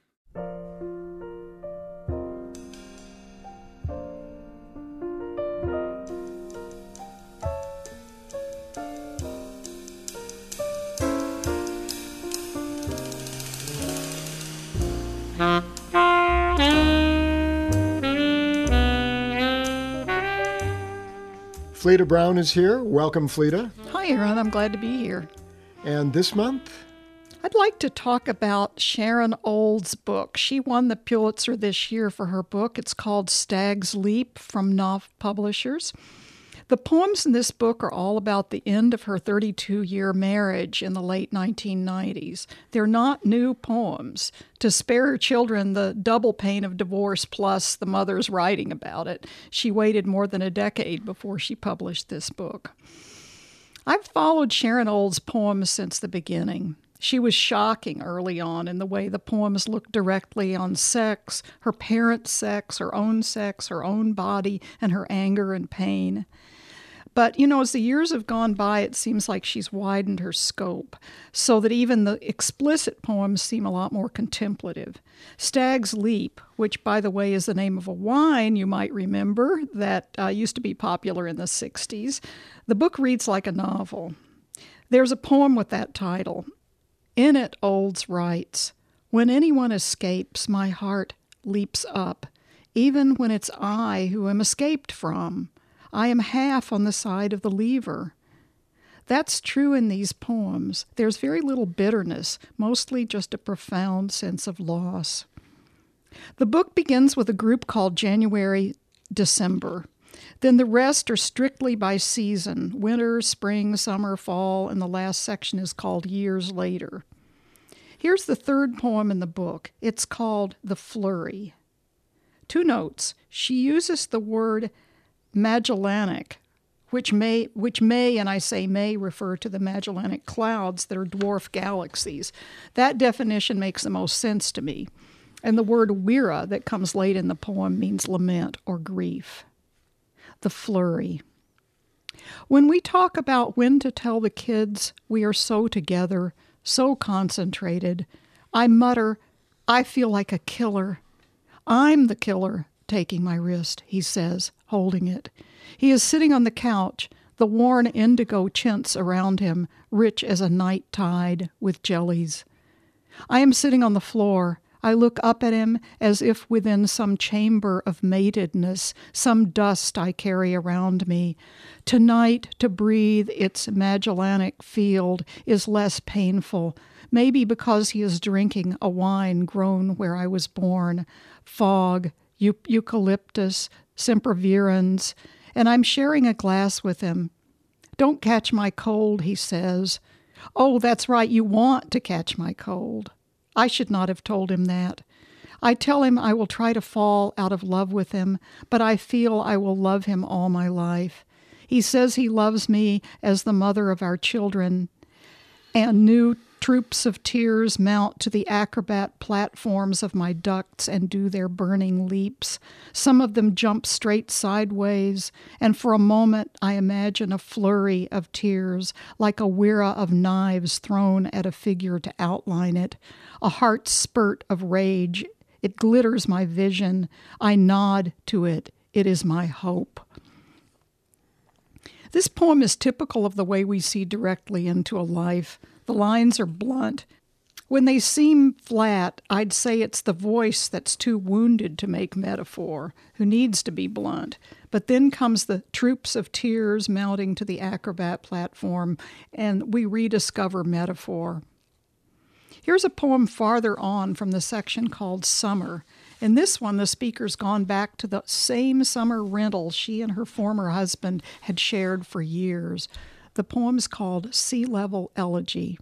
Fleda Brown is here. Welcome, Fleda. Hi, Aaron. I'm glad to be here. And this month? I'd like to talk about Sharon Olds' book. She won the Pulitzer this year for her book. It's called Stag's Leap from Knopf Publishers. The poems in this book are all about the end of her thirty-two-year marriage in the late nineteen nineties. They're not new poems. To spare her children the double pain of divorce plus the mother's writing about it, she waited more than a decade before she published this book. I've followed Sharon Olds' poems since the beginning. She was shocking early on in the way the poems looked directly on sex, her parents' sex, her own sex, her own body, and her anger and pain. But, you know, as the years have gone by, it seems like she's widened her scope so that even the explicit poems seem a lot more contemplative. Stag's Leap, which, by the way, is the name of a wine you might remember that uh, used to be popular in the sixties. The book reads like a novel. There's a poem with that title. In it, Olds writes, "When anyone escapes, my heart leaps up, even when it's I who am escaped from. I am half on the side of the lever." That's true in these poems. There's very little bitterness, mostly just a profound sense of loss. The book begins with a group called January December. Then the rest are strictly by season, winter, spring, summer, fall, and the last section is called Years Later. Here's the third poem in the book. It's called The Flurry. Two notes. She uses the word Magellanic, which may, which may, and I say may, refer to the Magellanic Clouds that are dwarf galaxies. That definition makes the most sense to me. And the word Wira that comes late in the poem means lament or grief. The Flurry. When we talk about when to tell the kids we are so together, so concentrated, I mutter, I feel like a killer. I'm the killer, taking my wrist, he says, holding it. He is sitting on the couch, the worn indigo chintz around him, rich as a night tide with jellies. I am sitting on the floor. I look up at him as if within some chamber of matedness, some dust I carry around me. Tonight, to breathe its Magellanic field is less painful, maybe because he is drinking a wine grown where I was born. Fog, eu- eucalyptus, sempervirens, and I'm sharing a glass with him. "Don't catch my cold," he says. "Oh, that's right, you want to catch my cold." I should not have told him that. I tell him I will try to fall out of love with him, but I feel I will love him all my life. He says he loves me as the mother of our children, and new troops of tears mount to the acrobat platforms of my ducts and do their burning leaps. Some of them jump straight sideways, and for a moment I imagine a flurry of tears, like a wira of knives thrown at a figure to outline it, a heart spurt of rage. It glitters my vision. I nod to it. It is my hope. This poem is typical of the way we see directly into a life. The lines are blunt. When they seem flat, I'd say it's the voice that's too wounded to make metaphor, who needs to be blunt. But then comes the troops of tears mounting to the acrobat platform, and we rediscover metaphor. Here's a poem farther on from the section called Summer. In this one, the speaker's gone back to the same summer rental she and her former husband had shared for years. The poem's called Sea Level Elegy.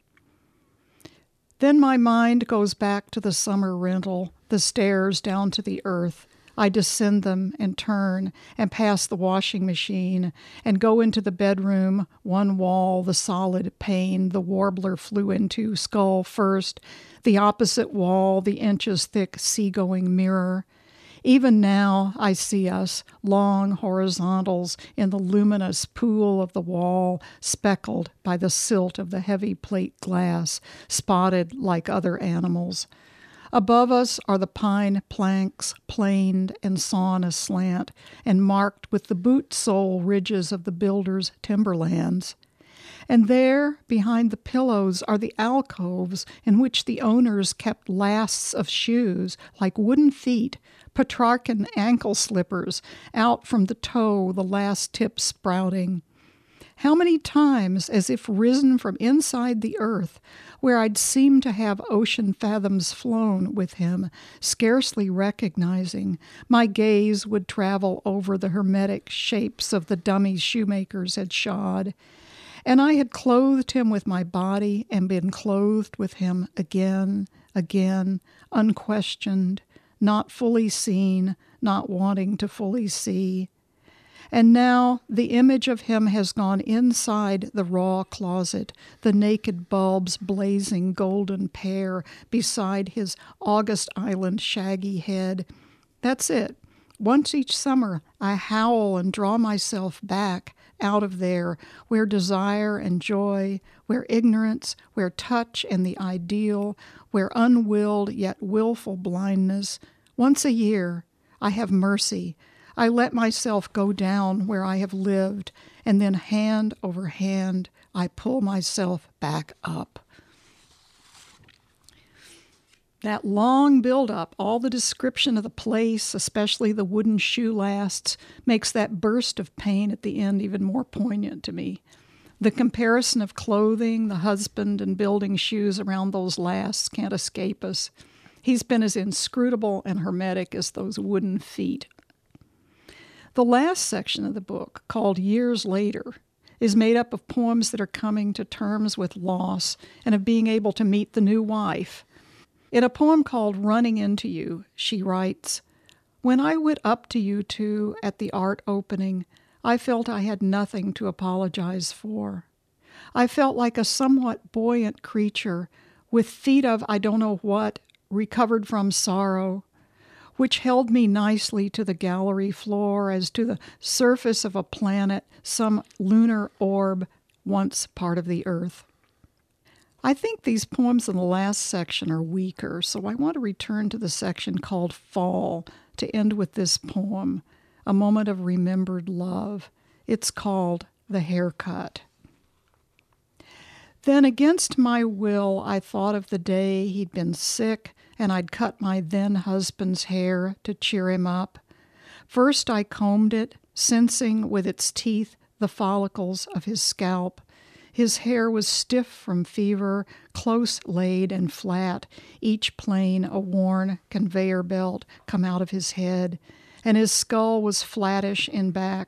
Then my mind goes back to the summer rental, the stairs down to the earth. I descend them and turn and pass the washing machine and go into the bedroom, one wall, the solid pane the warbler flew into, skull first, the opposite wall, the inches-thick seagoing mirror. Even now I see us, long horizontals in the luminous pool of the wall, speckled by the silt of the heavy plate glass, spotted like other animals. Above us are the pine planks, planed and sawn aslant, and marked with the boot sole ridges of the builder's timberlands. And there, behind the pillows, are the alcoves in which the owners kept lasts of shoes, like wooden feet, Petrarchan ankle slippers, out from the toe, the last tip sprouting. How many times, as if risen from inside the earth, where I'd seemed to have ocean fathoms flown with him, scarcely recognizing, my gaze would travel over the hermetic shapes of the dummies shoemakers had shod. And I had clothed him with my body and been clothed with him again, again, unquestioned, not fully seen, not wanting to fully see. And now the image of him has gone inside the raw closet, the naked bulbs blazing golden pear beside his August Island shaggy head. That's it. Once each summer I howl and draw myself back out of there, where desire and joy, where ignorance, where touch and the ideal, where unwilled yet willful blindness. Once a year I have mercy. I let myself go down where I have lived, and then hand over hand, I pull myself back up. That long build-up, all the description of the place, especially the wooden shoe lasts, makes that burst of pain at the end even more poignant to me. The comparison of clothing, the husband, and building shoes around those lasts can't escape us. He's been as inscrutable and hermetic as those wooden feet. The last section of the book, called Years Later, is made up of poems that are coming to terms with loss and of being able to meet the new wife. In a poem called Running Into You, she writes, "When I went up to you two at the art opening, I felt I had nothing to apologize for. I felt like a somewhat buoyant creature with feet of I don't know what, recovered from sorrow, which held me nicely to the gallery floor as to the surface of a planet, some lunar orb, once part of the earth." I think these poems in the last section are weaker, so I want to return to the section called Fall to end with this poem, a moment of remembered love. It's called The Haircut. Then against my will I thought of the day he'd been sick and I'd cut my then husband's hair to cheer him up. First I combed it, sensing with its teeth the follicles of his scalp. His hair was stiff from fever, close laid and flat, each plane a worn conveyor belt come out of his head, and his skull was flattish in back,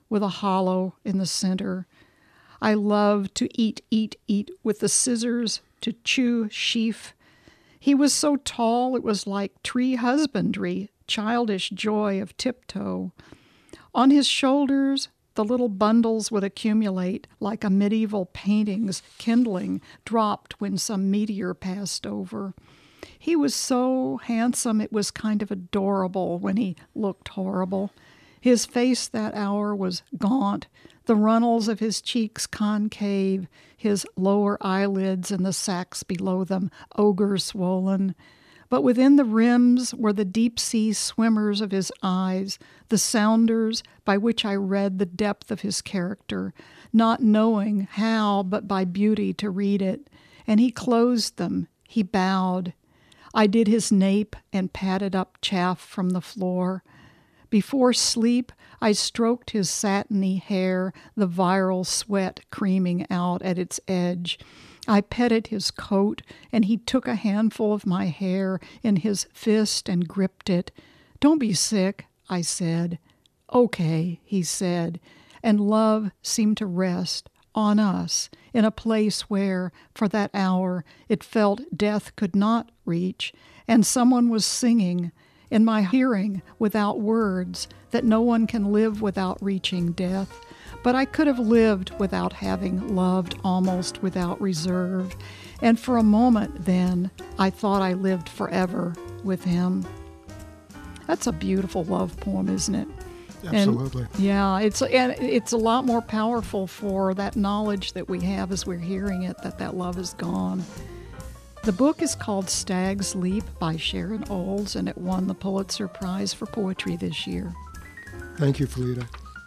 with a hollow in the center. I loved to eat, eat, eat with the scissors, to chew sheaf. He was so tall it was like tree husbandry, childish joy of tiptoe. On his shoulders the little bundles would accumulate like a medieval painting's kindling dropped when some meteor passed over. He was so handsome it was kind of adorable when he looked horrible. His face that hour was gaunt, the runnels of his cheeks concave, his lower eyelids and the sacs below them ogre swollen. But within the rims were the deep-sea swimmers of his eyes, the sounders by which I read the depth of his character, not knowing how but by beauty to read it. And he closed them, he bowed. I did his nape and patted up chaff from the floor. Before sleep, I stroked his satiny hair, the viral sweat creaming out at its edge. I petted his coat, and he took a handful of my hair in his fist and gripped it. "Don't be sick," I said. "Okay," he said, and love seemed to rest on us in a place where, for that hour, it felt death could not reach, and someone was singing in my hearing without words that no one can live without reaching death. But I could have lived without having loved almost without reserve, and for a moment then I thought I lived forever with him. That's a beautiful love poem, isn't it? Absolutely. And yeah, it's and it's a lot more powerful for that knowledge that we have as we're hearing it, that that love is gone. The book is called Stag's Leap by Sharon Olds, and it won the Pulitzer Prize for Poetry this year. Thank you, Felita.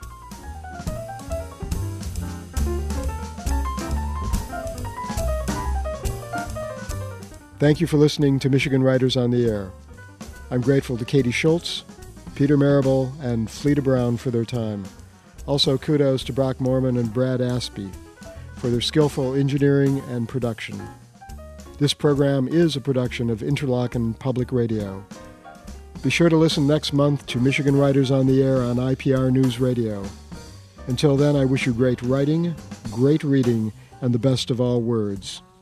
Thank you for listening to Michigan Writers on the Air. I'm grateful to Katie Schultz, Peter Marable, and Felita Brown for their time. Also, kudos to Brock Morman and Brad Aspey for their skillful engineering and production. This program is a production of Interlochen Public Radio. Be sure to listen next month to Michigan Writers on the Air on I P R News Radio. Until then, I wish you great writing, great reading, and the best of all words.